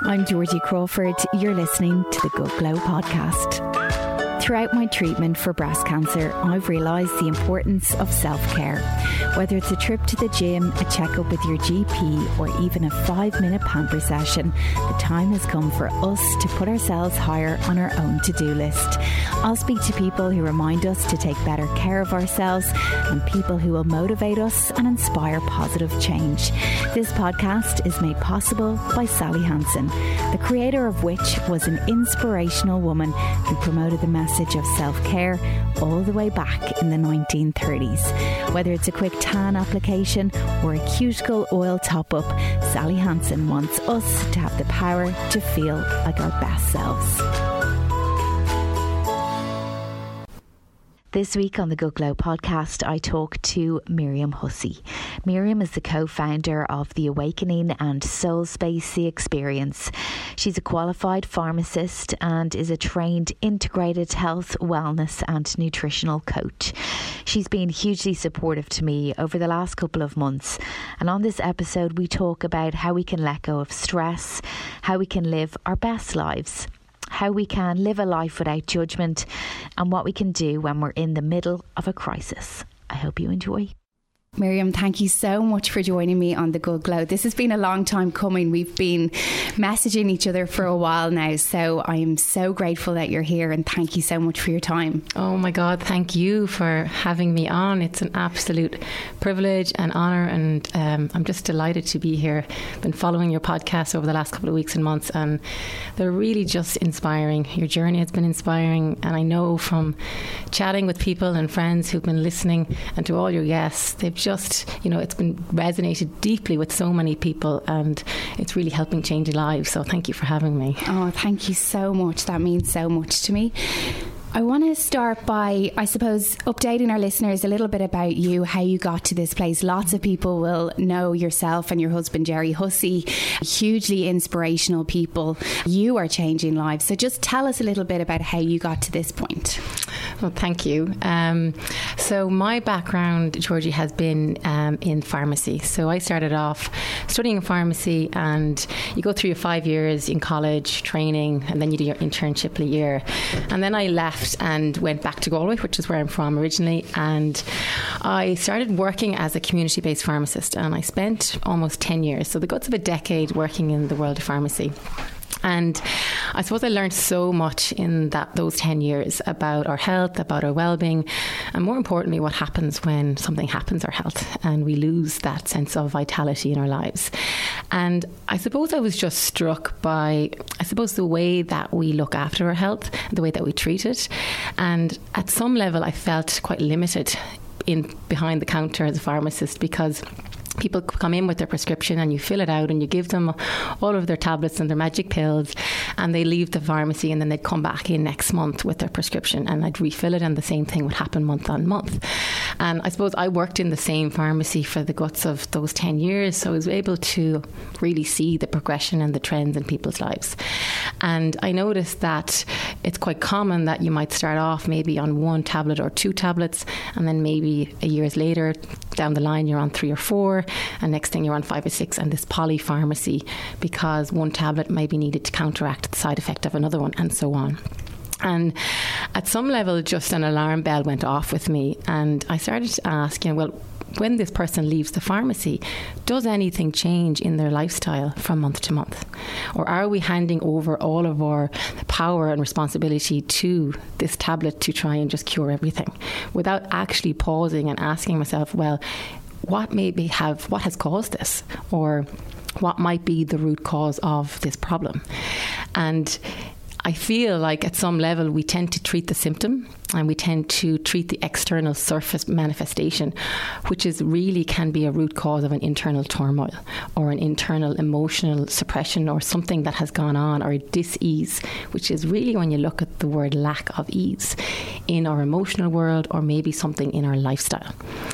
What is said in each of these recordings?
I'm Georgie Crawford. You're listening to the Good Glow podcast. Throughout my treatment for breast cancer, I've realised the importance of self-care. Whether it's a trip to the gym, a checkup with your GP, or even a 5-minute pamper session, the time has come for us to put ourselves higher on our own to-do list. I'll speak to people who remind us to take better care of ourselves and people who will motivate us and inspire positive change. This podcast is made possible by Sally Hansen, the creator of which was an inspirational woman who promoted the message of self-care all the way back in the 1930s. Whether it's a quick tan application or a cuticle oil top-up, Sally Hansen wants us to have the power to feel like our best selves. This week on the Good Glow podcast, I talk to Miriam Hussey. Miriam is the co-founder of The Awakening and Soul Space The Experience. She's a qualified pharmacist and is a trained integrated health, wellness and nutritional coach. She's been hugely supportive to me over the last couple of months. And on this episode, we talk about how we can let go of stress, how we can live our best lives, how we can live a life without judgment, and what we can do when we're in the middle of a crisis. I hope you enjoy. Miriam, thank you so much for joining me on The Good Glow. This has been a long time coming. We've been messaging each other for a while now, so I am so grateful that you're here, and thank you so much for your time. Oh my God, thank you for having me on. It's an absolute privilege and honour, and I'm just delighted to be here. I've been following your podcast over the last couple of weeks and months, and they're really just inspiring. Your journey has been inspiring, and I know from chatting with people and friends who've been listening, and to all your guests, they've just, it's been resonated deeply with so many people, and it's really helping change lives. So thank you for having me. Oh, thank you so much. That means so much to me. I want to start by, I suppose, updating our listeners a little bit about you, how you got to this place. Lots of people will know yourself and your husband, Jerry Hussey, hugely inspirational people. You are changing lives. So just tell us a little bit about how you got to this point. Well, thank you. So my background, Georgie, has been in pharmacy. So I started off studying pharmacy, and you go through your 5 years in college training, and then you do your internship a year. And then I left and went back to Galway, which is where I'm from originally, and I started working as a community-based pharmacist, and I spent almost 10 years, so the guts of a decade, working in the world of pharmacy. And I suppose I learned so much in those 10 years about our health, about our well-being, and more importantly, what happens when something happens to our health and we lose that sense of vitality in our lives. And I suppose I was just struck by, the way that we look after our health, the way that we treat it. And at some level, I felt quite limited behind the counter as a pharmacist, because people come in with their prescription and you fill it out and you give them all of their tablets and their magic pills, and they leave the pharmacy, and then they'd come back in next month with their prescription, and I'd refill it, and the same thing would happen month on month. And I suppose I worked in the same pharmacy for the guts of those 10 years, so I was able to really see the progression and the trends in people's lives. And I noticed that it's quite common that you might start off maybe on 1 tablet or 2 tablets, and then maybe a years later down the line you're on 3 or 4, and next thing you're on 5 or 6, and this polypharmacy, because 1 tablet may be needed to counteract the side effect of another one, and so on. And at some level, just an alarm bell went off with me, and I started to ask, when this person leaves the pharmacy, does anything change in their lifestyle from month to month? Or are we handing over all of our power and responsibility to this tablet to try and just cure everything, without actually pausing and asking myself, what has caused this? Or what might be the root cause of this problem? And I feel like at some level we tend to treat the symptom, and we tend to treat the external surface manifestation, which can be a root cause of an internal turmoil or an internal emotional suppression, or something that has gone on, or dis-ease, which is really, when you look at the word, lack of ease in our emotional world, or maybe something in our lifestyle.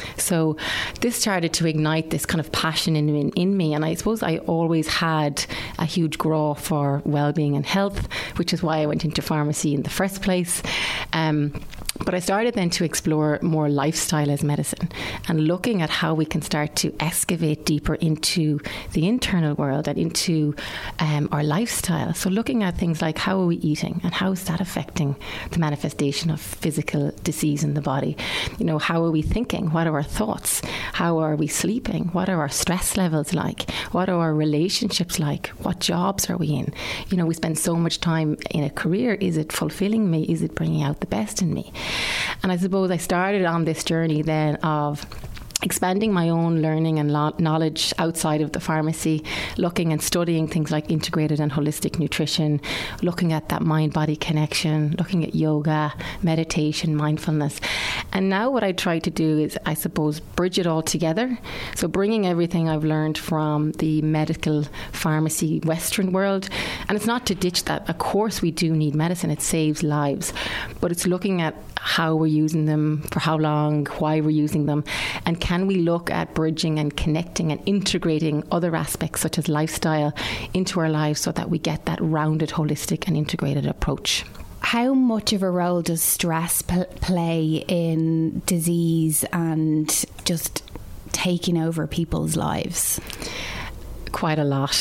So this started to ignite this kind of passion in me, and I suppose I always had a huge draw for well-being and health, which is why I went into pharmacy in the first place. But I started then to explore more lifestyle as medicine and looking at how we can start to excavate deeper into the internal world and into our lifestyle. So looking at things like how are we eating and how is that affecting the manifestation of physical disease in the body? You know, how are we thinking? What are our thoughts? How are we sleeping? What are our stress levels like? What are our relationships like? What jobs are we in? You know, we spend so much time in a career. Is it fulfilling me? Is it bringing out the best in me? And I suppose I started on this journey then of expanding my own learning and knowledge outside of the pharmacy, looking and studying things like integrated and holistic nutrition, looking at that mind-body connection, looking at yoga, meditation, mindfulness. And now what I try to do is, I suppose, bridge it all together. So bringing everything I've learned from the medical pharmacy Western world, and it's not to ditch that. Of course we do need medicine, it saves lives, but it's looking at how we're using them, for how long, why we're using them, and can we look at bridging and connecting and integrating other aspects such as lifestyle into our lives so that we get that rounded, holistic and integrated approach. How much of a role does stress play in disease and just taking over people's lives? Quite a lot.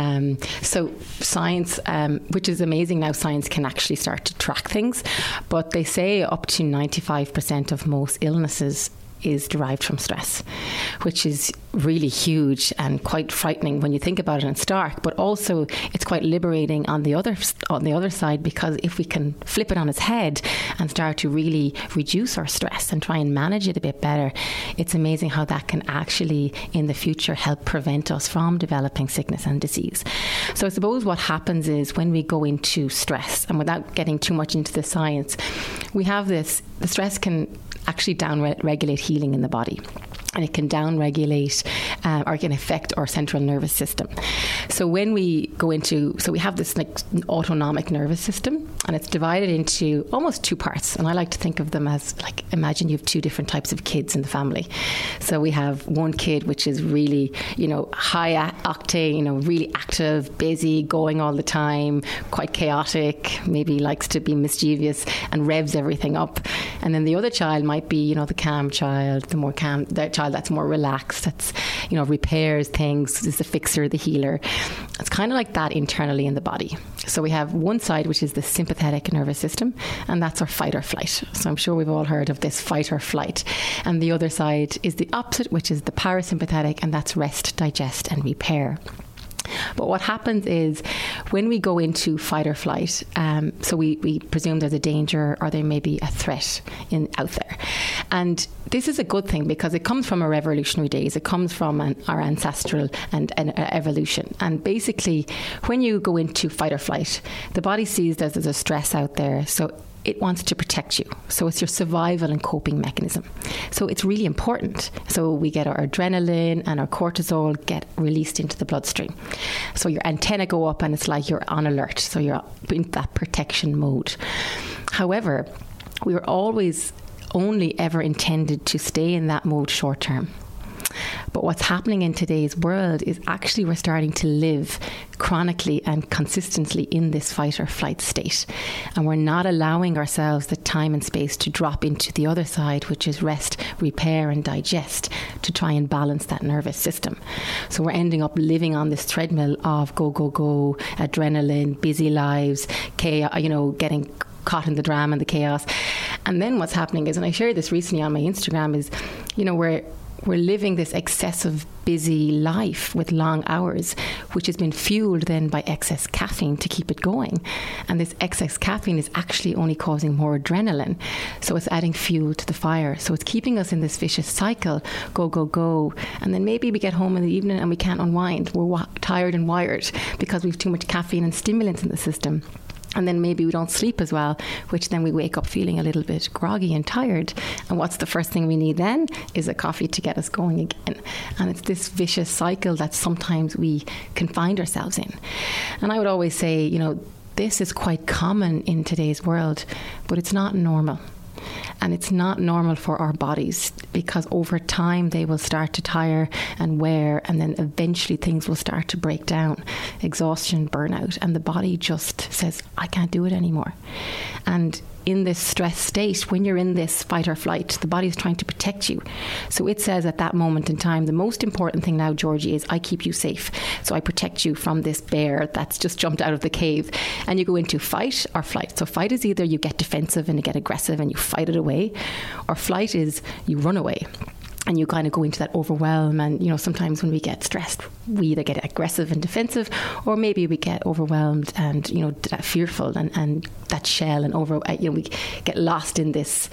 So science, which is amazing now, science can actually start to track things, but they say up to 95% of most illnesses is derived from stress, which is really huge and quite frightening when you think about it and stark, but also it's quite liberating on the other side, because if we can flip it on its head and start to really reduce our stress and try and manage it a bit better, it's amazing how that can actually in the future help prevent us from developing sickness and disease. So I suppose what happens is when we go into stress, and without getting too much into the science, we have this, the stress can actually down-regulate healing in the body. And it can down-regulate or can affect our central nervous system. So when we go into, so we have this like autonomic nervous system, and it's divided into almost two parts. And I like to think of them as like, imagine you have two different types of kids in the family. So we have one kid which is really, high octane, really active, busy, going all the time, quite chaotic, maybe likes to be mischievous and revs everything up. And then the other child might be, the calm child, the child that's more relaxed, that's, repairs things, is the fixer, the healer. It's kind of like that internally in the body. So we have one side, which is the sympathetic nervous system, and that's our fight or flight. So I'm sure we've all heard of this fight or flight. And the other side is the opposite, which is the parasympathetic, and that's rest, digest, and repair. But what happens is when we go into fight or flight, so we presume there's a danger or there may be a threat out there. And this is a good thing because it comes from our evolutionary days. It comes from our ancestral and evolution. And basically, when you go into fight or flight, the body sees there's a stress out there. So it wants to protect you. So it's your survival and coping mechanism. So it's really important. So we get our adrenaline and our cortisol get released into the bloodstream. So your antennae go up and it's like you're on alert. So you're in that protection mode. However, we were always only ever intended to stay in that mode short term. But what's happening in today's world is actually we're starting to live chronically and consistently in this fight or flight state. And we're not allowing ourselves the time and space to drop into the other side, which is rest, repair and digest, to try and balance that nervous system. So we're ending up living on this treadmill of go, go, go, adrenaline, busy lives, chaos, getting caught in the drama and the chaos. And then what's happening is, and I shared this recently on my Instagram, is, we're living this excessive busy life with long hours, which has been fueled then by excess caffeine to keep it going. And this excess caffeine is actually only causing more adrenaline. So it's adding fuel to the fire. So it's keeping us in this vicious cycle, go, go, go. And then maybe we get home in the evening and we can't unwind. We're tired and wired because we have too much caffeine and stimulants in the system. And then maybe we don't sleep as well, which then we wake up feeling a little bit groggy and tired. And what's the first thing we need then is a coffee to get us going again. And it's this vicious cycle that sometimes we can find ourselves in. And I would always say, this is quite common in today's world, but it's not normal. And it's not normal for our bodies because over time they will start to tire and wear, and then eventually things will start to break down, exhaustion, burnout, and the body just says, I can't do it anymore. And in this stress state, when you're in this fight or flight, the body is trying to protect you. So it says at that moment in time, the most important thing now, Georgie, is I keep you safe. So I protect you from this bear that's just jumped out of the cave. And you go into fight or flight. So fight is either you get defensive and you get aggressive and you fight it away, or flight is you run away. And you kind of go into that overwhelm. And, you know, sometimes when we get stressed, we either get aggressive and defensive, or maybe we get overwhelmed and, you know, that fearful and that shell and we get lost in this,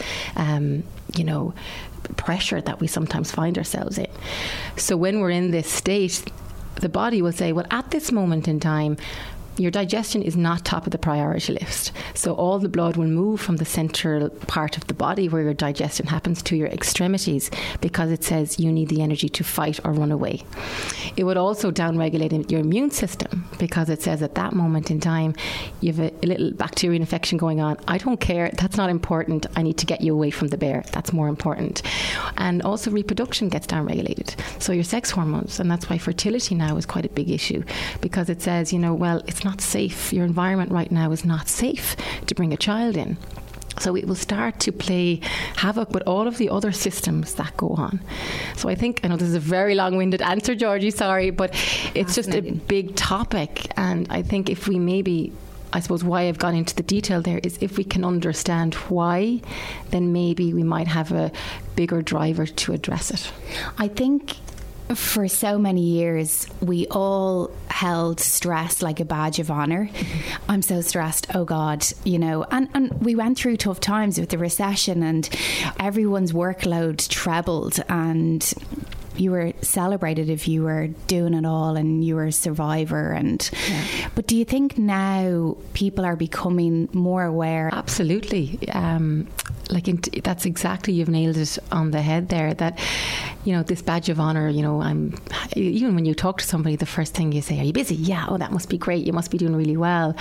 you know, pressure that we sometimes find ourselves in. So when we're in this state, the body will say, well, at this moment in time, your digestion is not top of the priority list. So all the blood will move from the central part of the body where your digestion happens to your extremities, because it says you need the energy to fight or run away. It would also downregulate your immune system, because it says at that moment in time you have a little bacterial infection going on. I don't care. That's not important. I need to get you away from the bear. That's more important. And also reproduction gets downregulated. So your sex hormones, and that's why fertility now is quite a big issue, because it says, you know, well, it's not safe. Your environment right now is not safe to bring a child in. So it will start to play havoc with all of the other systems that go on. So I think, I know this is a very long-winded answer, Georgie, sorry, but it's just a big topic. And I think if we maybe, I suppose why I've gone into the detail there is if we can understand why, then maybe we might have a bigger driver to address it. I think for so many years, we all held stress like a badge of honour. Mm-hmm. I'm so stressed, oh God, you know, and we went through tough times with the recession and everyone's workload trebled, and you were celebrated if you were doing it all and you were a survivor. And but do you think now people are becoming more aware? Absolutely. That's exactly, you've nailed it on the head there, that, you know, this badge of honour, you know, even when you talk to somebody, the first thing you say, are you busy? Yeah. Oh, that must be great. You must be doing really well.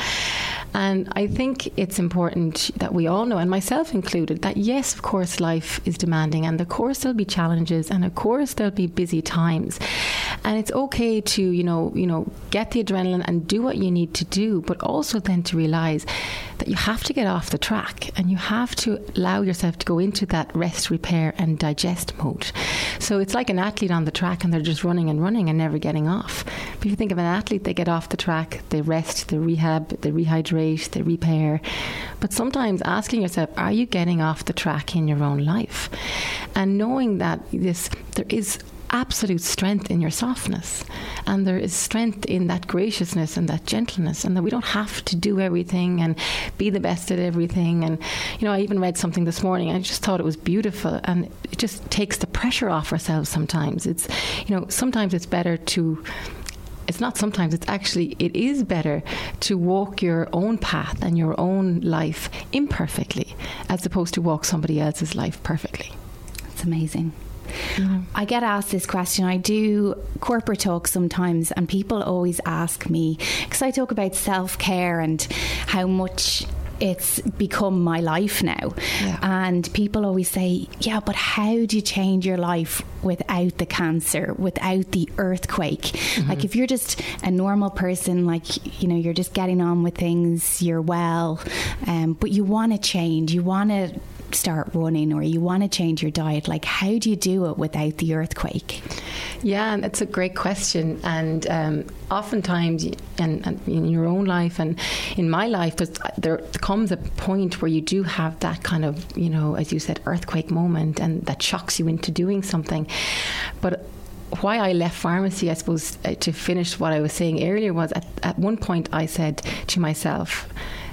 And I think it's important that we all know, and myself included, that yes, of course, life is demanding, and of course there'll be challenges, and of course there'll be busy times. And it's okay to, you know, get the adrenaline and do what you need to do, but also then to realise that you have to get off the track and you have to allow yourself to go into that rest, repair and digest mode. So it's like an athlete on the track and they're just running and never getting off. But if you think of an athlete, they get off the track, they rest, they rehab, they rehydrate, they repair. But sometimes asking yourself, are you getting off the track in your own life? And knowing that there is absolute strength in your softness, and there is strength in that graciousness and that gentleness, and that we don't have to do everything and be the best at everything. And, you know, I even read something this morning, I just thought it was beautiful, and it just takes the pressure off ourselves sometimes. It's, you know, sometimes it's better to, it's not sometimes, it's actually, it is better to walk your own path and your own life imperfectly as opposed to walk somebody else's life perfectly. It's amazing. Yeah. I get asked this question. I do corporate talk sometimes, and people always ask me, because I talk about self-care and how much it's become my life now. Yeah. And people always say, yeah, but how do you change your life without the cancer, without the earthquake? Mm-hmm. Like, if you're just a normal person, like, you know, you're just getting on with things, you're well, but you want to change, you want to start running, or you want to change your diet, like, how do you do it without the earthquake? Yeah, that's a great question. And oftentimes, and in your own life and in my life, there comes a point where you do have that kind of, you know, as you said, earthquake moment, and that shocks you into doing something. But why I left pharmacy, I suppose, to finish what I was saying earlier, was at one point I said to myself,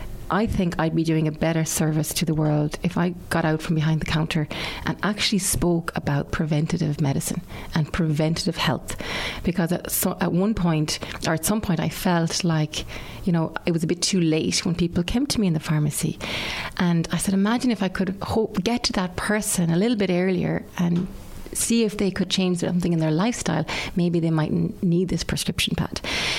I think I'd be doing a better service to the world if I got out from behind the counter and actually spoke about preventative medicine and preventative health. Because at one point, or at some point, I felt like, you know, it was a bit too late when people came to me in the pharmacy. And I said, imagine if I could get to that person a little bit earlier and see if they could change something in their lifestyle. Maybe they might need this prescription pad.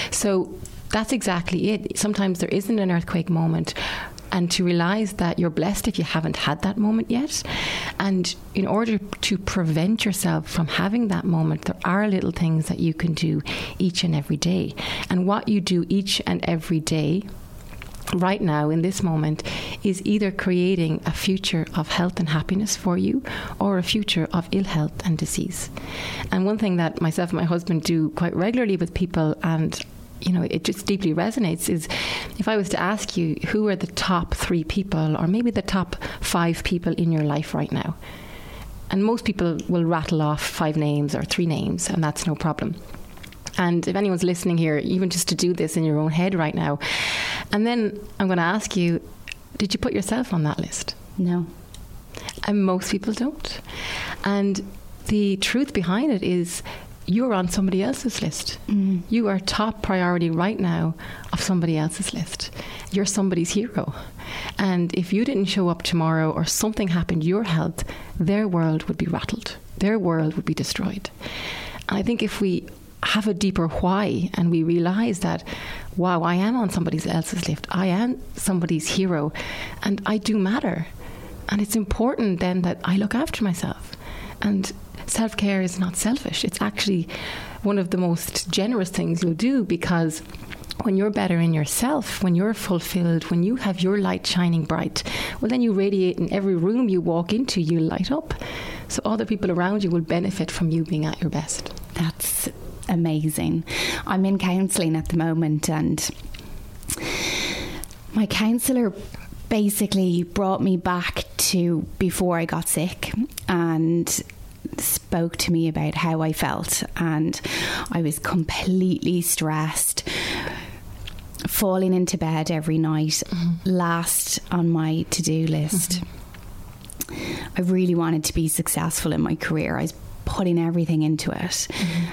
So that's exactly it. Sometimes there isn't an earthquake moment, and to realise that you're blessed if you haven't had that moment yet. And in order to prevent yourself from having that moment, there are little things that you can do each and every day. And what you do each and every day right now in this moment is either creating a future of health and happiness for you or a future of ill health and disease. And one thing that myself and my husband do quite regularly with people, and it just deeply resonates, is if I was to ask you who are the top 3 people or maybe the top 5 people in your life right now, and most people will rattle off 5 names or 3 names, and that's no problem. And if anyone's listening here, even just to do this in your own head right now, and then I'm going to ask you, did you put yourself on that list? No. And most people don't. And the truth behind it is you're on somebody else's list. Mm. You are top priority right now of somebody else's list. You're somebody's hero. And if you didn't show up tomorrow or something happened to your health, their world would be rattled. Their world would be destroyed. And I think if we have a deeper why and we realise that, wow, I am on somebody else's list, I am somebody's hero, and I do matter. And it's important then that I look after myself. And self-care is not selfish. It's actually one of the most generous things you'll do, because when you're better in yourself, when you're fulfilled, when you have your light shining bright, well, then you radiate in every room you walk into, you light up. So other people around you will benefit from you being at your best. That's amazing. I'm in counselling at the moment, and my counsellor basically brought me back to before I got sick and spoke to me about how I felt, and I was completely stressed, falling into bed every night, last on my to-do list. I really wanted to be successful in my career. I was putting everything into it,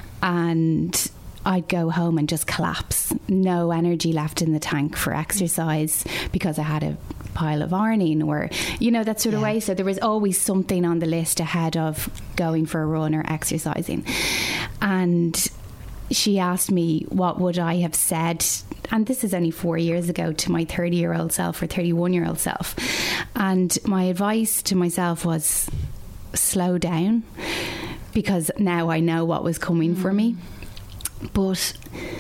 and I'd go home and just collapse. No energy left in the tank for exercise because I had a pile of ironing, or that sort of way. So there was always something on the list ahead of going for a run or exercising. And she asked me what would I have said, and this is only 4 years ago, to my 30-year-old self or 31-year-old self. And my advice to myself was slow down, because now I know what was coming for me. But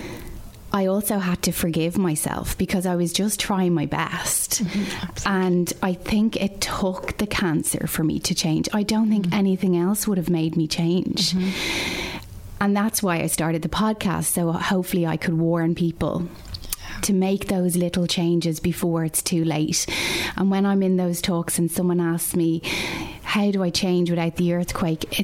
I also had to forgive myself because I was just trying my best. And I think it took the cancer for me to change. I don't think anything else would have made me change. And that's why I started the podcast, so hopefully I could warn people to make those little changes before it's too late. And when I'm in those talks and someone asks me, how do I change without the earthquake?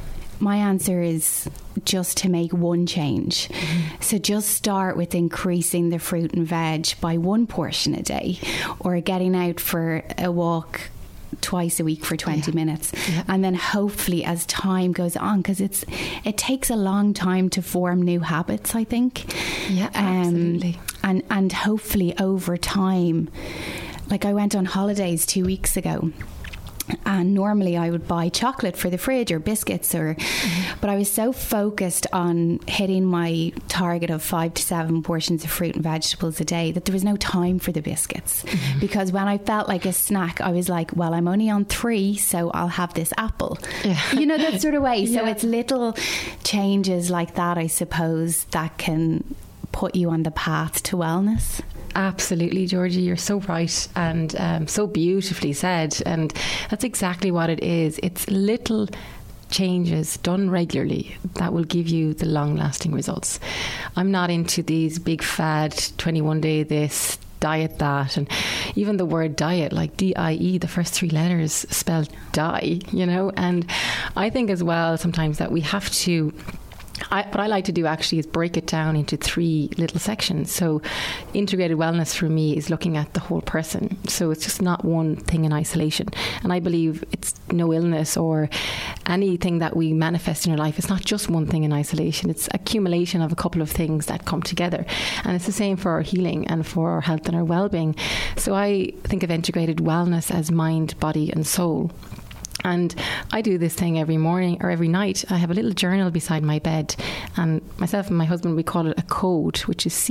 My answer is just to make one change. So just start with increasing the fruit and veg by 1 portion a day, or getting out for a walk twice a week for 20 minutes. And then hopefully as time goes on, because it takes a long time to form new habits, I think. Absolutely. And hopefully over time, like I went on holidays 2 weeks ago, and normally I would buy chocolate for the fridge or biscuits, but I was so focused on hitting my target of 5 to 7 portions of fruit and vegetables a day that there was no time for the biscuits. Because when I felt like a snack, I was like, well, I'm only on 3, so I'll have this apple. That sort of way. So it's little changes like that, I suppose, that can put you on the path to wellness. Absolutely, Georgie, you're so right, and so beautifully said. And that's exactly what it is. It's little changes done regularly that will give you the long-lasting results. I'm not into these big fad 21-day this, diet that, and even the word diet, like D-I-E, the first 3 letters spell die, and I think as well sometimes that we have to what I like to do actually is break it down into 3 little sections. So integrated wellness for me is looking at the whole person. So it's just not one thing in isolation. And I believe it's no illness or anything that we manifest in our life. It's not just one thing in isolation. It's accumulation of a couple of things that come together. And it's the same for our healing and for our health and our well-being. So I think of integrated wellness as mind, body and soul. And I do this thing every morning or every night. I have a little journal beside my bed, and myself and my husband, we call it a code, which is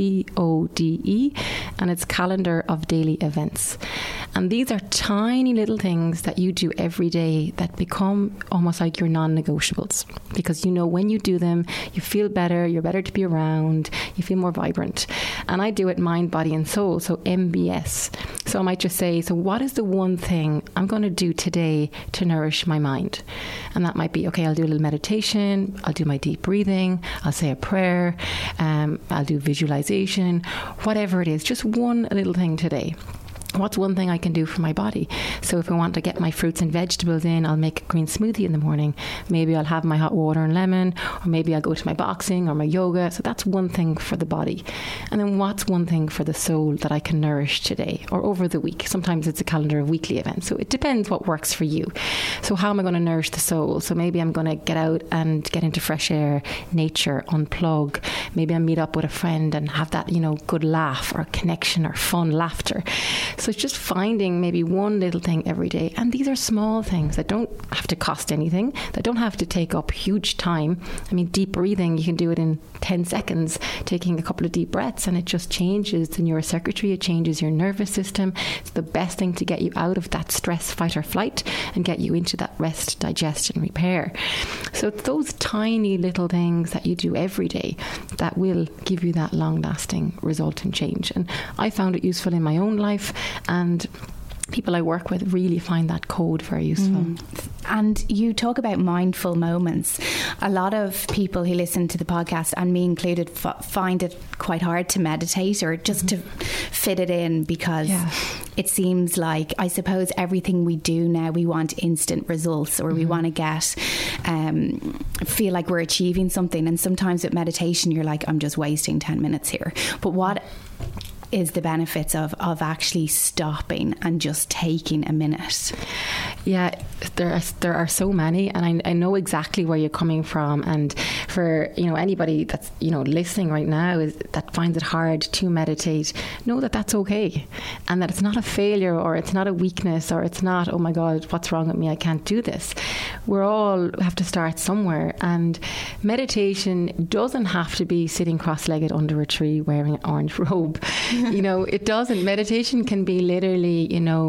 CODE, and it's calendar of daily events. And these are tiny little things that you do every day that become almost like your non-negotiables, because when you do them, you feel better, you're better to be around, you feel more vibrant. And I do it mind, body and soul, so MBS. So I might just say, so what is the one thing I'm going to do today to nourish my mind? And that might be, okay, I'll do a little meditation, I'll do my deep breathing, I'll say a prayer, I'll do visualization, whatever it is, just one little thing today. What's one thing I can do for my body? So if I want to get my fruits and vegetables in, I'll make a green smoothie in the morning. Maybe I'll have my hot water and lemon, or maybe I'll go to my boxing or my yoga. So that's one thing for the body. And then what's one thing for the soul that I can nourish today or over the week? Sometimes it's a calendar of weekly events. So it depends what works for you. So how am I going to nourish the soul? So maybe I'm going to get out and get into fresh air, nature, unplug. Maybe I meet up with a friend and have that, good laugh or connection or fun laughter. So it's just finding maybe one little thing every day. And these are small things that don't have to cost anything, that don't have to take up huge time. I mean, deep breathing, you can do it in 10 seconds, taking a couple of deep breaths, and it just changes the neurocircuitry, it changes your nervous system. It's the best thing to get you out of that stress, fight or flight, and get you into that rest, digest and repair. So it's those tiny little things that you do every day that will give you that long-lasting result and change. And I found it useful in my own life, and people I work with really find that code very useful. And you talk about mindful moments. A lot of people who listen to the podcast, and me included, find it quite hard to meditate or just to fit it in, because it seems like, I suppose, everything we do now, we want instant results, or we want to get feel like we're achieving something. And sometimes with meditation, you're like, I'm just wasting 10 minutes here. But what is the benefits of actually stopping and just taking a minute? Yeah, there are so many, and I know exactly where you're coming from. And for anybody that's listening right now that finds it hard to meditate, know that that's okay, and that it's not a failure, or it's not a weakness, or it's not, oh my God, what's wrong with me, I can't do this. We're all have to start somewhere, and meditation doesn't have to be sitting cross-legged under a tree wearing an orange robe. It doesn't. Meditation can be literally,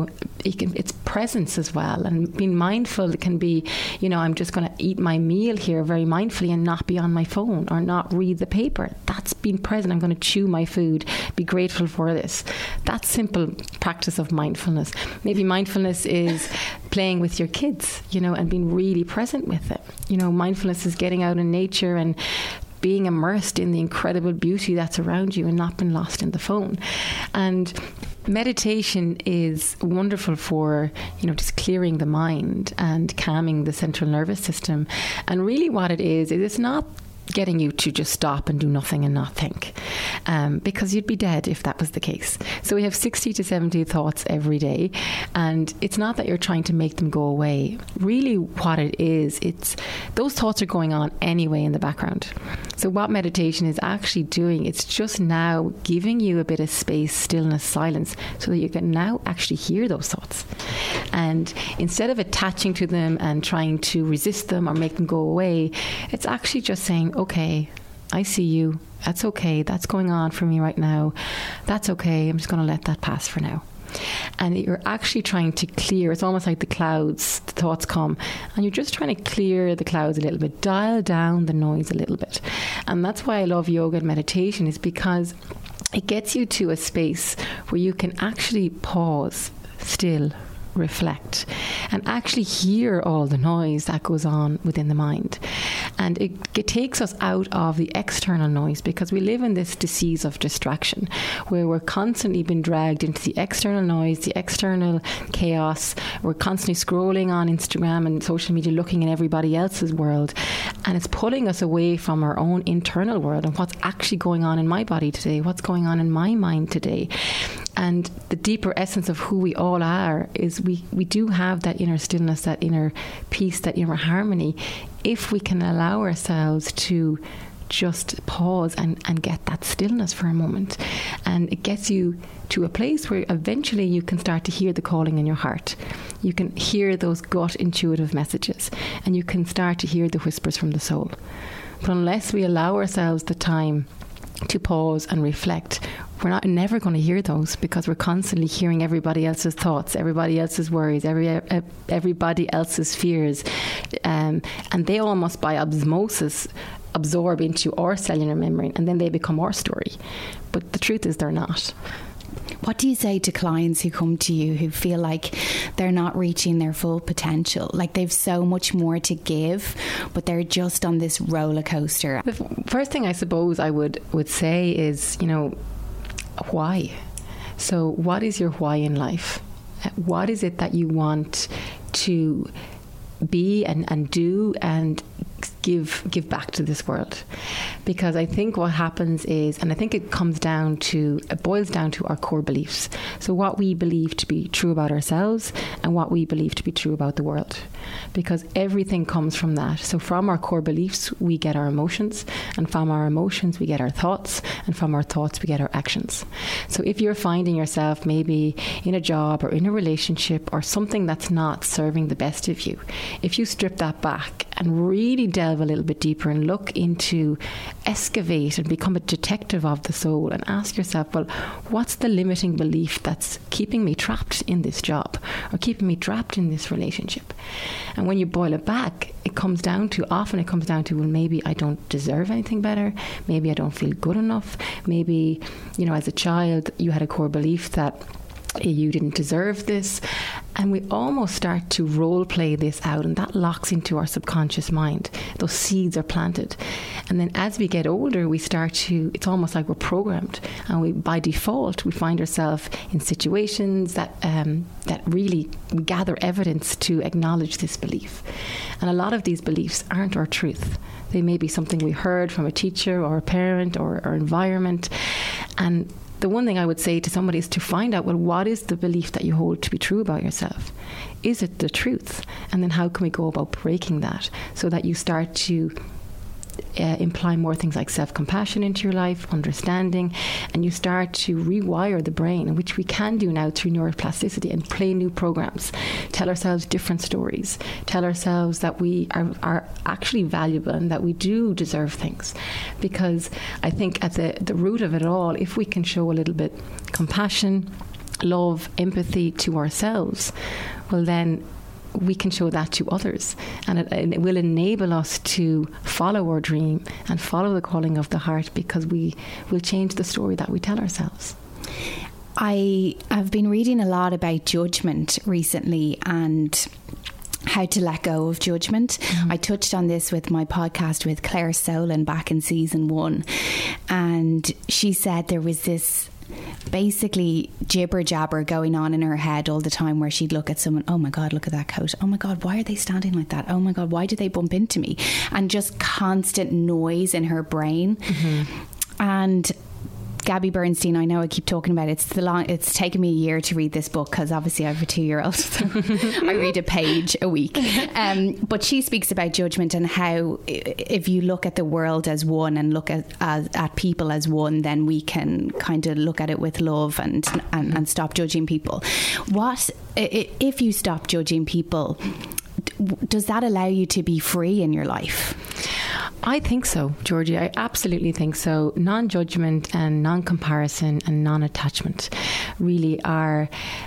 it's presence as well. And being mindful can be, I'm just going to eat my meal here very mindfully and not be on my phone or not read the paper. That's being present. I'm going to chew my food, be grateful for this. That's simple practice of mindfulness. Maybe mindfulness is playing with your kids, and being really present with it. Mindfulness is getting out in nature and being immersed in the incredible beauty that's around you and not being lost in the phone. And meditation is wonderful for, just clearing the mind and calming the central nervous system. And really what it is it's not getting you to just stop and do nothing and not think, because you'd be dead if that was the case. So we have 60 to 70 thoughts every day, and it's not that you're trying to make them go away. Really what it is, it's those thoughts are going on anyway in the background. So what meditation is actually doing, it's just now giving you a bit of space, stillness, silence, so that you can now actually hear those thoughts. And instead of attaching to them and trying to resist them or make them go away, it's actually just saying, okay, I see you. That's okay. That's going on for me right now. That's okay. I'm just going to let that pass for now. And you're actually trying to clear. It's almost like the clouds, the thoughts come, and you're just trying to clear the clouds a little bit, dial down the noise a little bit. And that's why I love yoga and meditation, is because it gets you to a space where you can actually pause, still, reflect, and actually hear all the noise that goes on within the mind. And it takes us out of the external noise, because we live in this disease of distraction where we're constantly being dragged into the external noise, the external chaos. We're constantly scrolling on Instagram and social media, looking at everybody else's world, and it's pulling us away from our own internal world and what's actually going on in my body today, what's going on in my mind today. And the deeper essence of who we all are is we do have that inner stillness, that inner peace, that inner harmony, if we can allow ourselves to just pause and get that stillness for a moment. And it gets you to a place where eventually you can start to hear the calling in your heart. You can hear those gut intuitive messages, and you can start to hear the whispers from the soul. But unless we allow ourselves the time to pause and reflect, we're never going to hear those, because we're constantly hearing everybody else's thoughts, everybody else's worries, everybody else's fears, and they almost by osmosis absorb into our cellular memory, and then they become our story. But the truth is they're not. What do you say to clients who come to you who feel like they're not reaching their full potential? Like they've so much more to give, but they're just on this roller coaster. The first thing I suppose I would say is, why? So what is your why in life? What is it that you want to be and do and give back to this world? Because I think what happens is, and I think it boils down to our core beliefs. So what we believe to be true about ourselves and what we believe to be true about the world, because everything comes from that. So from our core beliefs we get our emotions, and from our emotions we get our thoughts, and from our thoughts we get our actions. So if you're finding yourself maybe in a job or in a relationship or something that's not serving the best of you, if you strip that back and really delve a little bit deeper and look into, excavate and become a detective of the soul and ask yourself, well, what's the limiting belief that's keeping me trapped in this job or keeping me trapped in this relationship? And when you boil it back, it comes down to, well, maybe I don't deserve anything better. Maybe I don't feel good enough. Maybe, as a child, you had a core belief that you didn't deserve this, and we almost start to role play this out, and that locks into our subconscious mind. Those seeds are planted, and then as we get older we start to, it's almost like we're programmed, and by default we find ourselves in situations that really we gather evidence to acknowledge this belief. And a lot of these beliefs aren't our truth. They may be something we heard from a teacher or a parent or our environment. And the one thing I would say to somebody is to find out, well, what is the belief that you hold to be true about yourself? Is it the truth? And then how can we go about breaking that so that you start to imply more things like self-compassion into your life, understanding, and you start to rewire the brain, which we can do now through neuroplasticity, and play new programs, tell ourselves different stories, tell ourselves that we are actually valuable and that we do deserve things. Because I think at the root of it all, if we can show a little bit compassion, love, empathy to ourselves, well then we can show that to others, and it will enable us to follow our dream and follow the calling of the heart, because we will change the story that we tell ourselves. I have been reading a lot about judgment recently and how to let go of judgment. I touched on this with my podcast with Claire Solon back in season 1, and she said there was this basically jibber jabber going on in her head all the time, where she'd look at someone, oh my God, look at that coat, oh my God, why are they standing like that, oh my God, why did they bump into me, and just constant noise in her brain. And Gabby Bernstein, I know I keep talking about it. It's taken me a year to read this book, because obviously I have a 2-year-old, so I read a page a week. But she speaks about judgment and how if you look at the world as one and look at people as one, then we can kind of look at it with love and stop judging people. What if you stop judging people? Does that allow you to be free in your life? I think so, Georgie. I absolutely think so. Non-judgment and non-comparison and non-attachment really are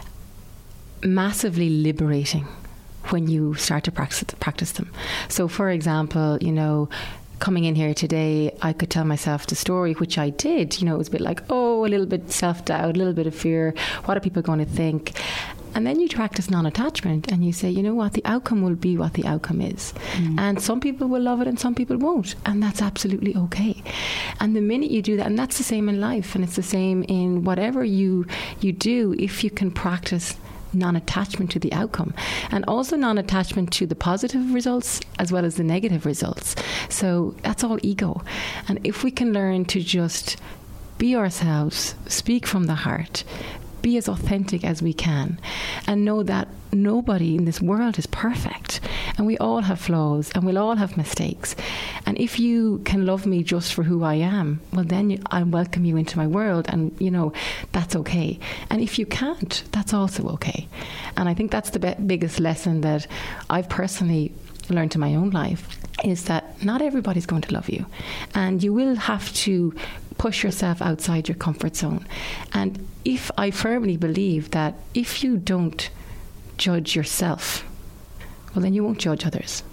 massively liberating when you start to practice them. So, for example, coming in here today, I could tell myself the story, which I did. It was a bit like, a little bit self-doubt, a little bit of fear. What are people going to think? And then you practice non-attachment and you say, you know what, the outcome will be what the outcome is. And some people will love it and some people won't. And that's absolutely okay. And the minute you do that, and that's the same in life, and it's the same in whatever you do, if you can practice non-attachment to the outcome, and also non-attachment to the positive results as well as the negative results. So that's all ego. And if we can learn to just be ourselves, speak from the heart, be as authentic as we can, and know that nobody in this world is perfect, and we all have flaws and we'll all have mistakes. And if you can love me just for who I am, well then I welcome you into my world, and that's okay. And if you can't, that's also okay. And I think that's the biggest lesson that I've personally learned in my own life, is that not everybody's going to love you, and you will have to push yourself outside your comfort zone. And if I firmly believe that if you don't judge yourself, well then you won't judge others.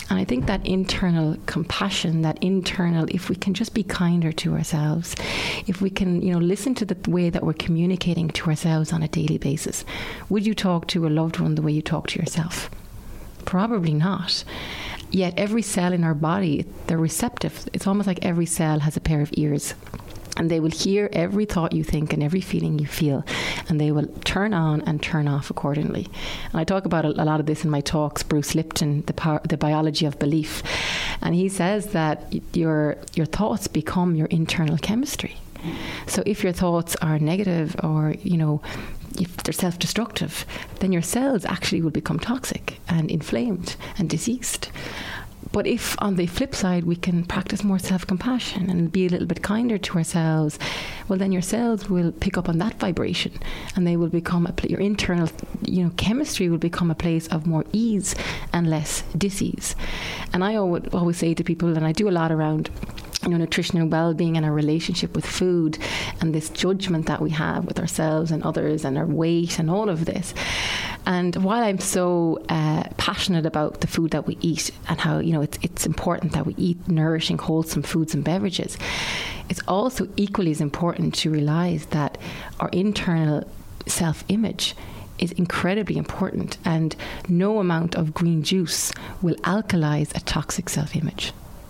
And I think that internal compassion, that internal, if we can just be kinder to ourselves, if we can, listen to the way that we're communicating to ourselves on a daily basis. Would you talk to a loved one the way you talk to yourself? Probably not. Yet every cell in our body, they're receptive. It's almost like every cell has a pair of ears. And they will hear every thought you think and every feeling you feel, and they will turn on and turn off accordingly. And I talk about a lot of this in my talks. Bruce Lipton, the biology of belief, and he says that your thoughts become your internal chemistry. So if your thoughts are negative or if they're self-destructive, then your cells actually will become toxic and inflamed and diseased. But if, on the flip side, we can practice more self-compassion and be a little bit kinder to ourselves, well, then your cells will pick up on that vibration, and they will become your internal, chemistry will become a place of more ease and less dis-ease. And I always say to people, and I do a lot around nutrition and well-being and our relationship with food and this judgment that we have with ourselves and others and our weight and all of this. And while I'm so passionate about the food that we eat and how it's important that we eat nourishing, wholesome foods and beverages, it's also equally as important to realise that our internal self-image is incredibly important, and no amount of green juice will alkalize a toxic self-image.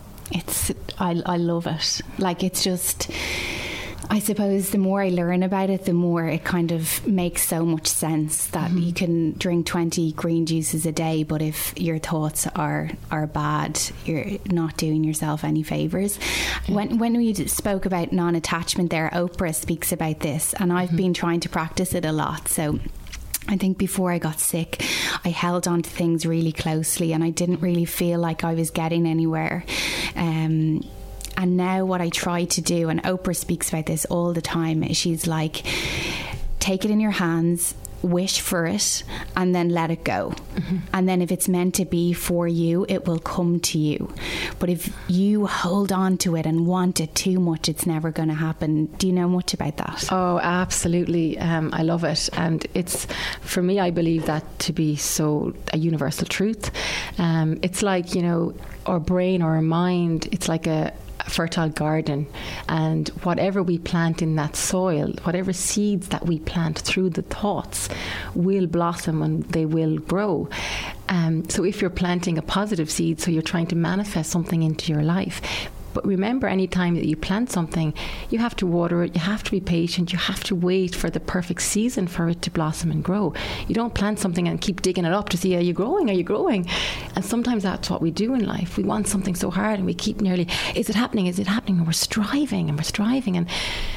I love it. Like, it's just, I suppose the more I learn about it, the more it kind of makes so much sense that you can drink 20 green juices a day, but if your thoughts are bad, you're not doing yourself any favours. When we spoke about non-attachment there, Oprah speaks about this, and I've been trying to practice it a lot. So I think before I got sick, I held on to things really closely, and I didn't really feel like I was getting anywhere. And now what I try to do, and Oprah speaks about this all the time, is she's like, take it in your hands, wish for it, and then let it go. And then if it's meant to be for you, it will come to you. But if you hold on to it and want it too much, it's never going to happen. Do you know much about that? Oh, absolutely. I love it. And it's, for me, I believe that to be so a universal truth. It's like, our brain or our mind, it's like a fertile garden, and whatever we plant in that soil, whatever seeds that we plant through the thoughts will blossom and they will grow. So if you're planting a positive seed, so you're trying to manifest something into your life. But remember, any time that you plant something, you have to water it, you have to be patient, you have to wait for the perfect season for it to blossom and grow. You don't plant something and keep digging it up to see, are you growing? And sometimes that's what we do in life. We want something so hard and we keep is it happening? And we're striving. And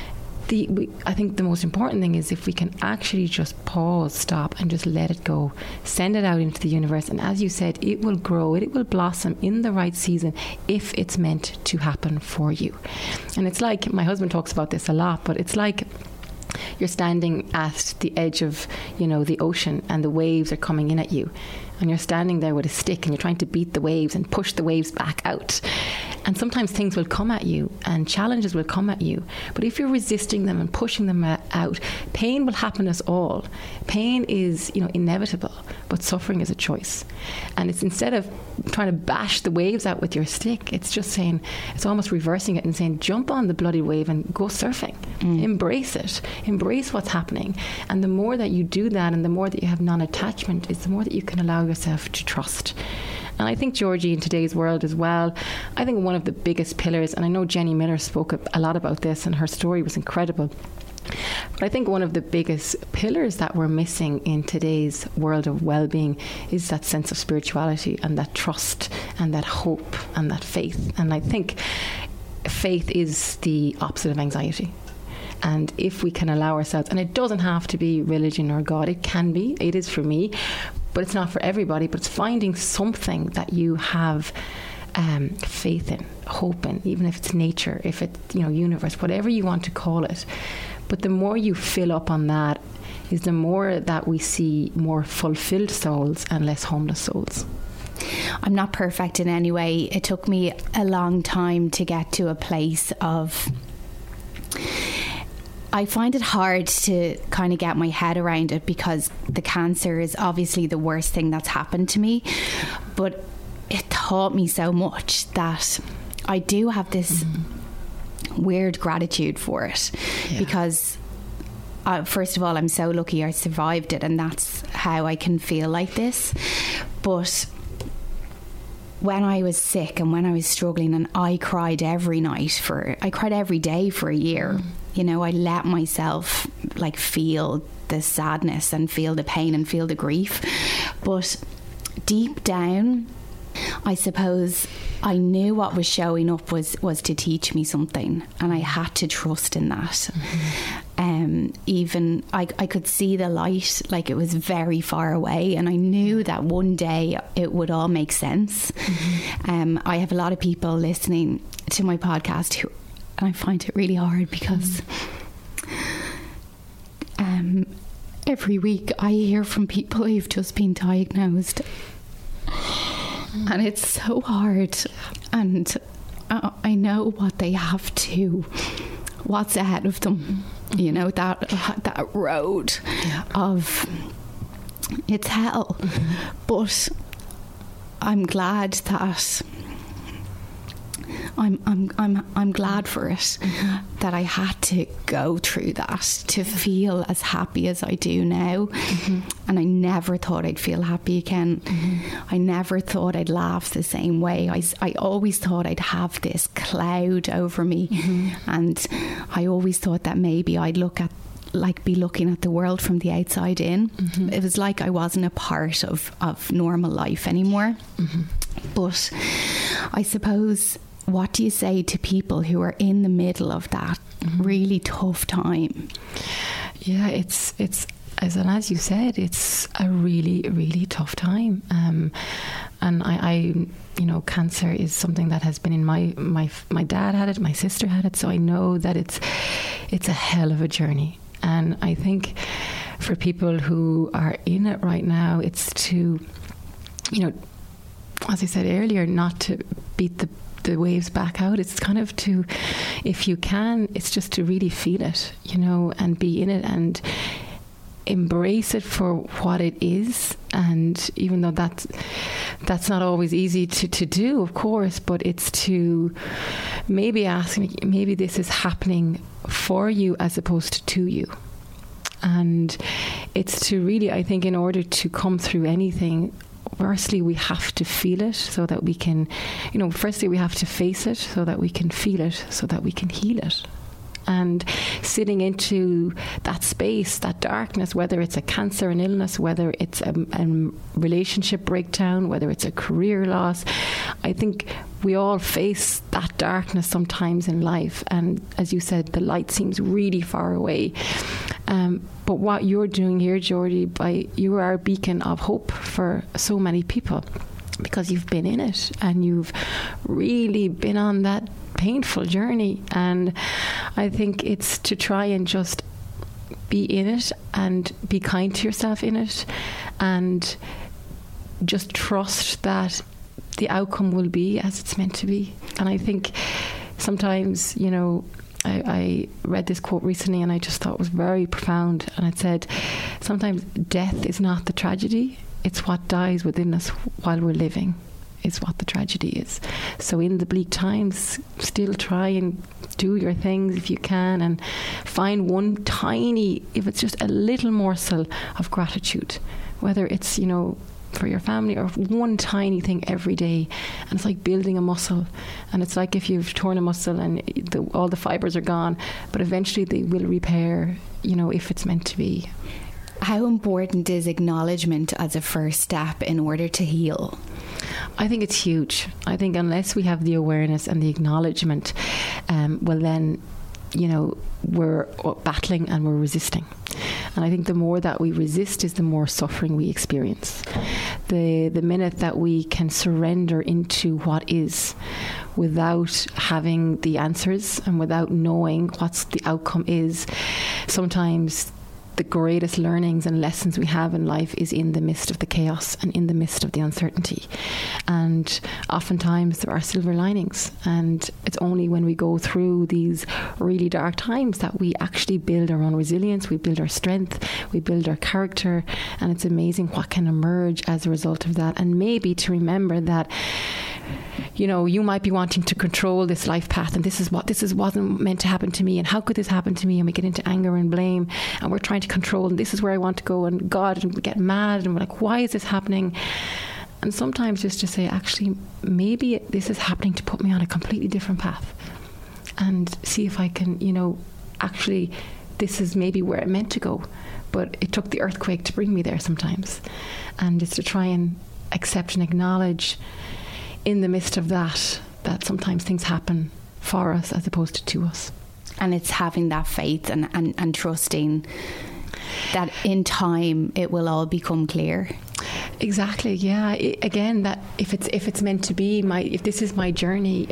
I think the most important thing is if we can actually just pause, stop, and just let it go, send it out into the universe, and as you said, it will grow, it will blossom in the right season if it's meant to happen for you. And it's like, my husband talks about this a lot, but it's like you're standing at the edge of the ocean, and the waves are coming in at you, and you're standing there with a stick and you're trying to beat the waves and push the waves back out. And sometimes things will come at you and challenges will come at you. But if you're resisting them and pushing them out, pain will happen to us all. Pain is, inevitable, but suffering is a choice. And it's, instead of trying to bash the waves out with your stick, it's just saying, it's almost reversing it and saying, jump on the bloody wave and go surfing. Embrace it. Embrace what's happening. And the more that you do that, and the more that you have non-attachment, is the more that you can allow yourself to trust. And I think, Georgie, in today's world as well, I think one of the biggest pillars, and I know Jenny Miller spoke a lot about this and her story was incredible, but I think one of the biggest pillars that we're missing in today's world of well-being is that sense of spirituality and that trust and that hope and that faith. And I think faith is the opposite of anxiety. And if we can allow ourselves, and it doesn't have to be religion or God, it can be, it is for me, but it's not for everybody, but it's finding something that you have faith in, hope in, even if it's nature, if it's, universe, whatever you want to call it. But the more you fill up on that, is the more that we see more fulfilled souls and less homeless souls. I'm not perfect in any way. It took me a long time to get to a place of... I find it hard to kind of get my head around it because the cancer is obviously the worst thing that's happened to me. But it taught me so much that I do have this weird gratitude for it, because first of all, I'm so lucky I survived it, and that's how I can feel like this. But when I was sick and when I was struggling, and I cried every day for a year, you know, I let myself like feel the sadness and feel the pain and feel the grief. But deep down, I suppose I knew what was showing up was to teach me something, and I had to trust in that. Even I could see the light, like it was very far away, and I knew that one day it would all make sense. I have a lot of people listening to my podcast who, and I find it really hard because every week I hear from people who've just been diagnosed, and it's so hard, and I know what they have to, what's ahead of them, you know, that road of, it's hell. But I'm glad that I'm glad for it, that I had to go through that to feel as happy as I do now. And I never thought I'd feel happy again. I never thought I'd laugh the same way. I always thought I'd have this cloud over me, and I always thought that maybe I'd be looking at the world from the outside in. It was like I wasn't a part of normal life anymore. But I suppose, what do you say to people who are in the middle of that really tough time? Yeah, it's as you said, it's a really, really tough time. And I you know, cancer is something that has been in my dad had it, my sister had it, so I know that it's a hell of a journey. And I think for people who are in it right now, it's to, you know, as I said earlier, not to beat the waves back out. It's kind of to, if you can, it's just to really feel it, you know, and be in it and embrace it for what it is. And even though that's not always easy to do, of course, but it's to maybe maybe this is happening for you as opposed to you. And it's to really, I think, in order to come through anything, firstly, we have to feel it so that we can, you know, firstly, we have to face it so that we can feel it, so that we can heal it. And sitting into that space, that darkness, whether it's a cancer, an illness, whether it's a relationship breakdown, whether it's a career loss, I think we all face that darkness sometimes in life. And as you said, the light seems really far away. But what you're doing here, Georgie, you are a beacon of hope for so many people, because you've been in it and you've really been on that painful journey. And I think it's to try and just be in it and be kind to yourself in it, and just trust that the outcome will be as it's meant to be. And I think sometimes, you know, I read this quote recently and I just thought it was very profound, and it said, sometimes death is not the tragedy, it's what dies within us while we're living is what the tragedy is. So in the bleak times, still try and do your things if you can, and find one tiny, if it's just a little morsel of gratitude, whether it's, you know, for your family or one tiny thing every day. And it's like building a muscle, and it's like if you've torn a muscle and all the fibers are gone, but eventually they will repair, you know, if it's meant to be. How important is acknowledgement as a first step in order to heal? I think it's huge. I think unless we have the awareness and the acknowledgement, well then, you know, we're battling and we're resisting. And I think the more that we resist is the more suffering we experience. The minute that we can surrender into what is, without having the answers and without knowing what the outcome is, sometimes the greatest learnings and lessons we have in life is in the midst of the chaos and in the midst of the uncertainty. And oftentimes there are silver linings, and it's only when we go through these really dark times that we actually build our own resilience, we build our strength, we build our character, and it's amazing what can emerge as a result of that. And maybe to remember that, you know, you might be wanting to control this life path, and this wasn't meant to happen to me, and how could this happen to me? And we get into anger and blame, and we're trying to control, and this is where I want to go, and God, and we get mad, and we're like, why is this happening? And sometimes just to say, actually, maybe this is happening to put me on a completely different path, and see if I can, you know, actually, this is maybe where I'm meant to go, but it took the earthquake to bring me there sometimes. And it's to try and accept and acknowledge in the midst of that sometimes things happen for us as opposed to us. And it's having that faith and trusting that in time it will all become clear. Exactly, yeah. Again, that if it's meant to be, if this is my journey,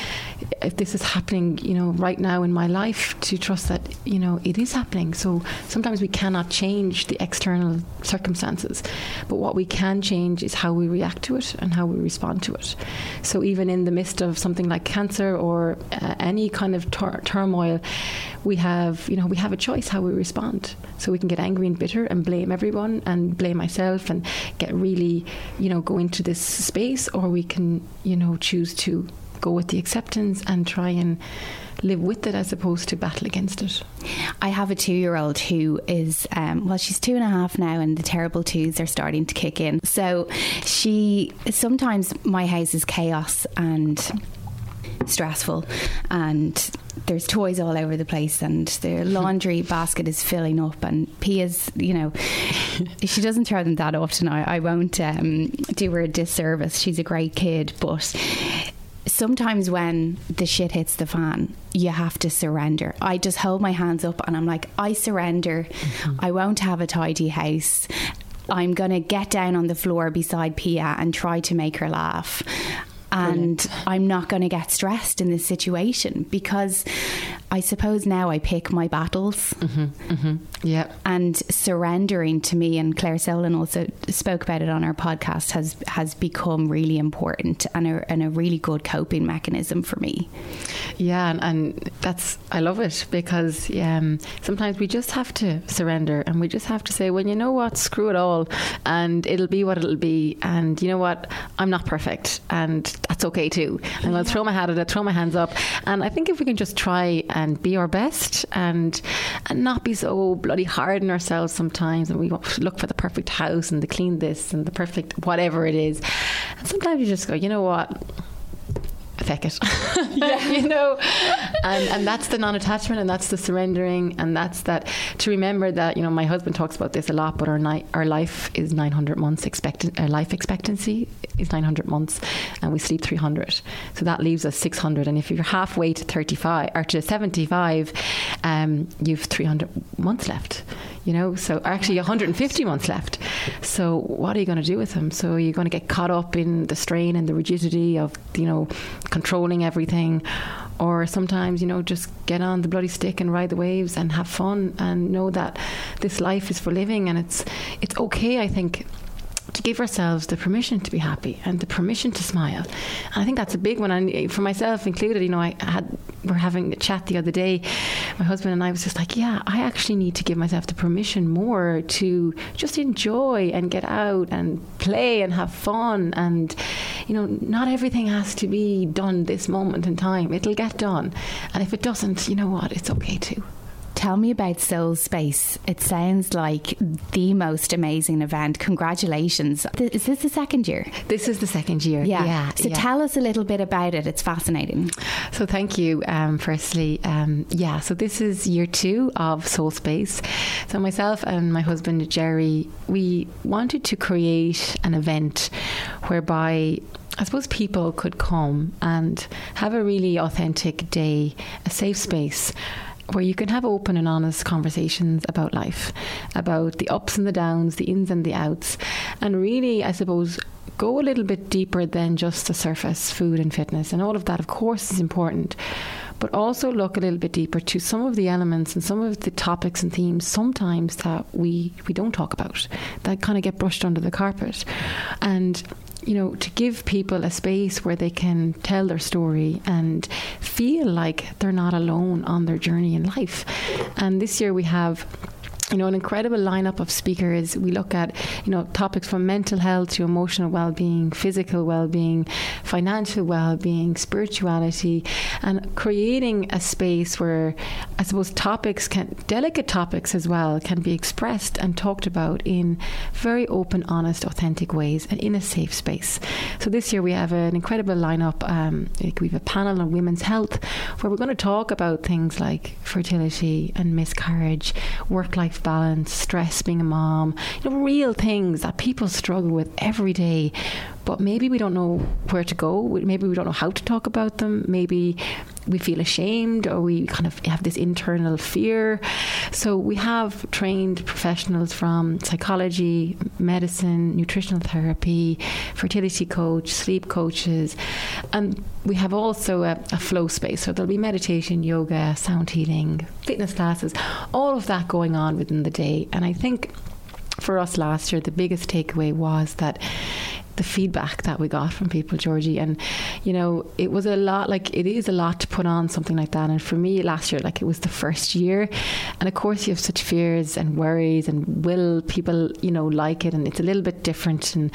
if this is happening, you know, right now in my life, to trust that, you know, it is happening. So sometimes we cannot change the external circumstances, but what we can change is how we react to it and how we respond to it. So even in the midst of something like cancer or any kind of turmoil, we have a choice how we respond. So we can get angry and bitter and blame everyone and blame myself and get really, you know, go into this space, or we can, you know, choose to go with the acceptance and try and live with it as opposed to battle against it. I have a 2-year-old who is, she's 2.5 now, and the terrible twos are starting to kick in. So sometimes my house is chaos and stressful, and there's toys all over the place, and the laundry basket is filling up, and Pia's, you know, she doesn't throw them that often. I won't do her a disservice. She's a great kid, but sometimes when the shit hits the fan, you have to surrender. I just hold my hands up and I'm like, I surrender. I won't have a tidy house. I'm going to get down on the floor beside Pia and try to make her laugh. And brilliant. I'm not going to get stressed in this situation, because I suppose now I pick my battles. Yeah. And surrendering to me, and Claire Solon also spoke about it on our podcast, has become really important and a really good coping mechanism for me. Yeah, and I love it, because sometimes we just have to surrender, and we just have to say, well, you know what, screw it all, and it'll be what it'll be, and you know what, I'm not perfect, and that's okay too. I'm going to throw my hat at it, throw my hands up. And I think if we can just try and be our best and not be so bloody hard on ourselves sometimes, and we look for the perfect house and the clean this and the perfect whatever it is, and sometimes you just go, you know what, feck it. You know, and that's the non-attachment, and that's the surrendering, and that's that, to remember that, you know, my husband talks about this a lot, but our life is 900 months life expectancy is 900 months, and we sleep 300, so that leaves us 600. And if you're halfway to 35 or to 75, you've 300 months left, you know, so actually 150 months left. So what are you going to do with them? So you're going to get caught up in the strain and the rigidity of, you know, controlling everything, or sometimes, you know, just get on the bloody stick and ride the waves and have fun, and know that this life is for living, and it's okay, I think, to give ourselves the permission to be happy and the permission to smile. And I think that's a big one, and for myself included, you know, we're having a chat the other day, my husband and I was just like, yeah, I actually need to give myself the permission more to just enjoy and get out and play and have fun, and, you know, not everything has to be done this moment in time. It'll get done, and if it doesn't, you know what, it's okay too. Tell me about Soul Space. It sounds like the most amazing event. Congratulations. Is this the second year? This is the second year. Yeah. So tell us a little bit about it. It's fascinating. So thank you, firstly. So this is year 2 of Soul Space. So myself and my husband, Jerry, we wanted to create an event whereby, I suppose, people could come and have a really authentic day, a safe space where you can have open and honest conversations about life, about the ups and the downs, the ins and the outs, and really, I suppose, go a little bit deeper than just the surface, food and fitness. And all of that, of course, is important. but also look a little bit deeper to some of the elements and some of the topics and themes sometimes that we don't talk about, that kind of get brushed under the carpet. And to give people a space where they can tell their story and feel like they're not alone on their journey in life. And this year we have an incredible lineup of speakers. We look at, topics from mental health to emotional well-being, physical well-being, financial well-being, spirituality, and creating a space where, I suppose, delicate topics as well, can be expressed and talked about in very open, honest, authentic ways and in a safe space. So this year we have an incredible lineup. We have a panel on women's health where we're going to talk about things like fertility and miscarriage, work-life balance, stress, being a mom, real things that people struggle with every day, but maybe we don't know where to go. Maybe we don't know how to talk about them. Maybe we feel ashamed, or we kind of have this internal fear. So we have trained professionals from psychology, medicine, nutritional therapy, fertility coach, sleep coaches, and we have also a flow space. So there'll be meditation, yoga, sound healing, fitness classes, all of that going on within the day. And I think for us last year, the biggest takeaway was that the feedback that we got from people, Georgie, and it was a lot. It is a lot to put on something like that. And for me last year, it was the first year, and of course you have such fears and worries, and will people like it, and it's a little bit different, and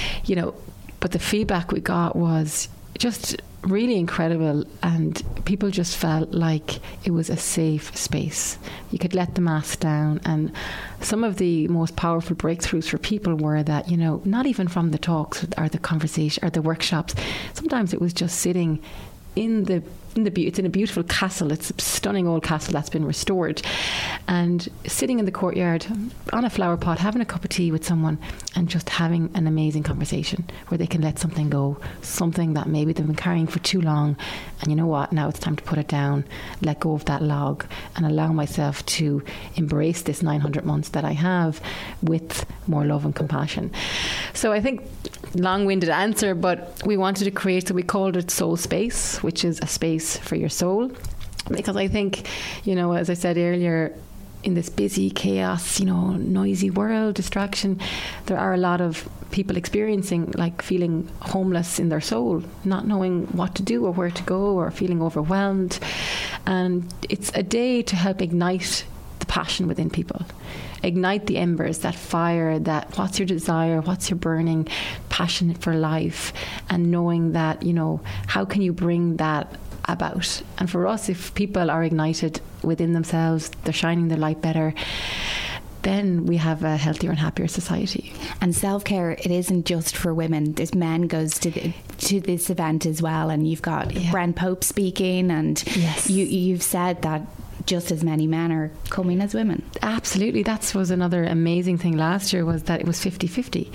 but the feedback we got was just really incredible, and people just felt like it was a safe space. You could let the mask down, and some of the most powerful breakthroughs for people were that, not even from the talks or the conversation or the workshops, sometimes it was just sitting it's in a beautiful castle. It's a stunning old castle that's been restored, and sitting in the courtyard on a flower pot, having a cup of tea with someone, and just having an amazing conversation where they can let something go, something that maybe they've been carrying for too long, and now it's time to put it down, let go of that log, and allow myself to embrace this 900 months that I have with more love and compassion. So I think, long-winded answer, but we wanted to create, so we called it Soul Space, which is a space for your soul, because I think, as I said earlier, in this busy chaos, noisy world, distraction, there are a lot of people experiencing feeling homeless in their soul, not knowing what to do or where to go, or feeling overwhelmed. And it's a day to help ignite the passion within people, ignite the embers, that fire, that what's your desire, what's your burning passion for life, and knowing that, how can you bring that about. And for us, if people are ignited within themselves, they're shining their light better, then we have a healthier and happier society. And self-care, it isn't just for women. There's men goes to this event as well, and you've got Bren Pope speaking, and yes, you've said that just as many men are coming as women. Absolutely. That was another amazing thing last year, was that it was 50-50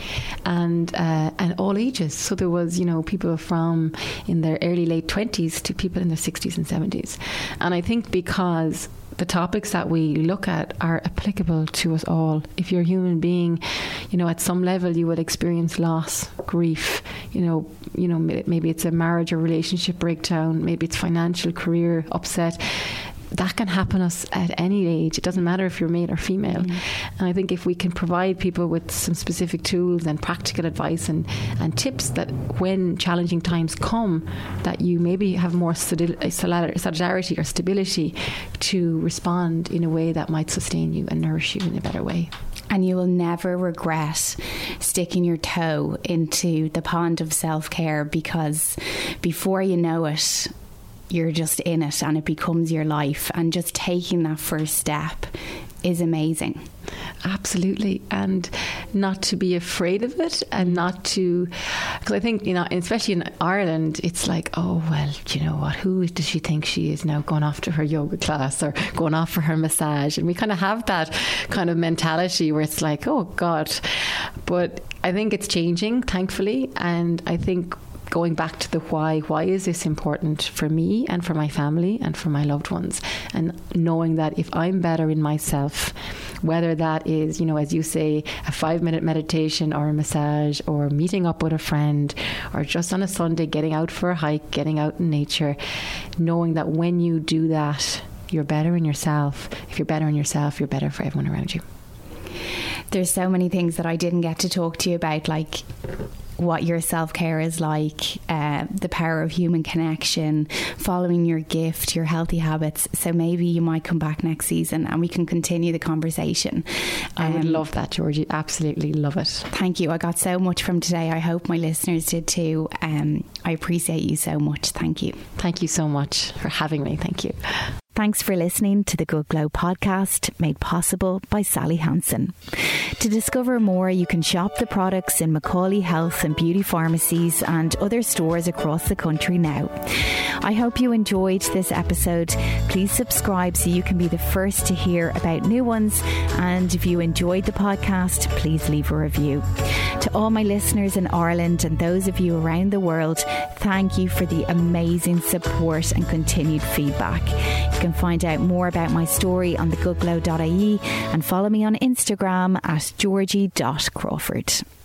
and all ages. So there was, people from in their early, late 20s to people in their 60s and 70s. And I think because the topics that we look at are applicable to us all. If you're a human being, at some level you will experience loss, grief, maybe it's a marriage or relationship breakdown, maybe it's financial, career upset. That can happen us at any age. It doesn't matter if you're male or female. And I think if we can provide people with some specific tools and practical advice and tips, that when challenging times come, that you maybe have more solidarity or stability to respond in a way that might sustain you and nourish you in a better way. And you will never regret sticking your toe into the pond of self-care, because before you know it, you're just in it and it becomes your life, and just taking that first step is amazing. Absolutely. And not to be afraid of it, and not to, because I think, especially in Ireland, it's like, oh, well, do you know what, who does she think she is now, going off to her yoga class or going off for her massage? And we kind of have that kind of mentality where it's like, oh God. But I think it's changing, thankfully. And I think going back to the why is this important for me and for my family and for my loved ones? And knowing that if I'm better in myself, whether that is, as you say, a 5-minute meditation or a massage, or meeting up with a friend, or just on a Sunday getting out for a hike, getting out in nature, knowing that when you do that, you're better in yourself. If you're better in yourself, you're better for everyone around you. There's so many things that I didn't get to talk to you about, like what your self-care is like, the power of human connection, following your gift, your healthy habits. So maybe you might come back next season and we can continue the conversation. I would love that, Georgie. Absolutely love it. Thank you. I got so much from today. I hope my listeners did too. I appreciate you so much. Thank you. Thank you so much for having me. Thank you. Thanks for listening to the Good Glow podcast, made possible by Sally Hansen. To discover more, you can shop the products in Macaulay Health and Beauty Pharmacies and other stores across the country now. I hope you enjoyed this episode. Please subscribe so you can be the first to hear about new ones. And if you enjoyed the podcast, please leave a review. To all my listeners in Ireland and those of you around the world, thank you for the amazing support and continued feedback. You can find out more about my story on thegoodglow.ie and follow me on Instagram at georgie.crawford.